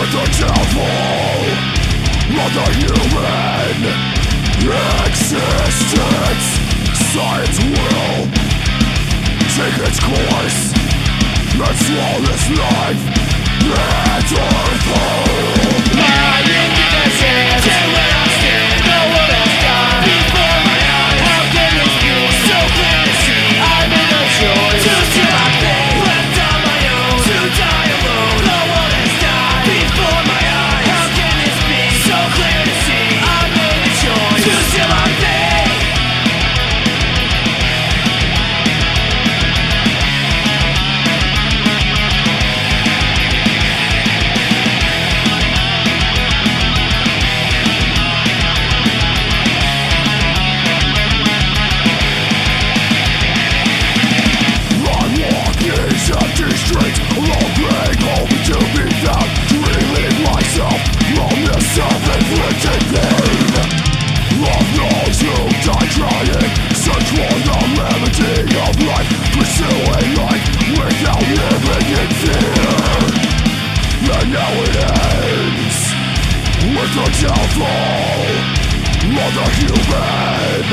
the downfall of the human existence. Science will take its course and swallow this life and earth whole. Lying in the sand, till where I stand, the world has gone before my eyes. How can this be so clear to see? I made a choice to see my fate, left on my own, to die alone. The world has died before my eyes. How can this be so clear to see? I made a choice to see my fate. Empty streets, longing, hoping to be found, dreaming myself from this self-inflicted pain of those who die trying, search for the remedy of life, pursuing life without living in fear. And now it ends with the downfall of the human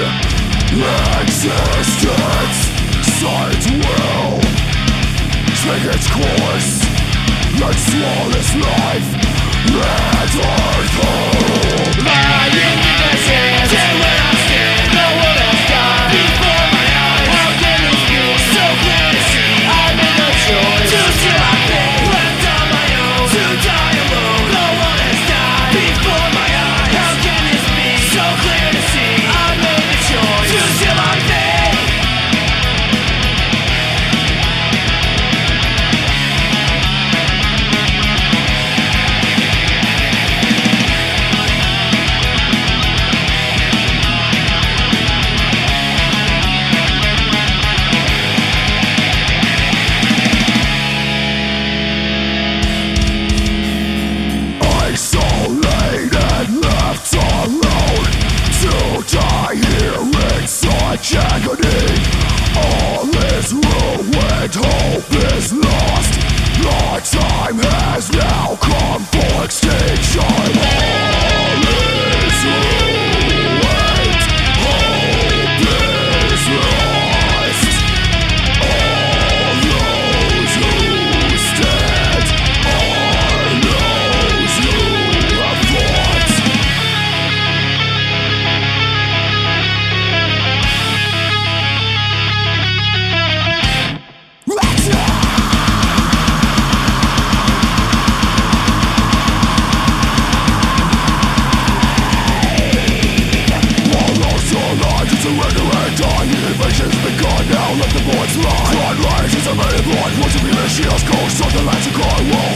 existence. Science will take its course and swallow this life and earth whole. Lying in the sand, till where I stand, the world has gone before my eyes. How can this be so clear to see? I made a choice to see my fate, left on my own, to die alone. The world has died before my eyes. How can this be so clear to see? I made a choice to see my fate. Die here in such agony. All is ruined, hope is lost. The time has now come for extinction. All is ruined, hope is lost. All those who stand are those who have fought. Invasion's begun, now let the bullets fly. Blood rises, a million blood, once a million shields go, so the lands are gone.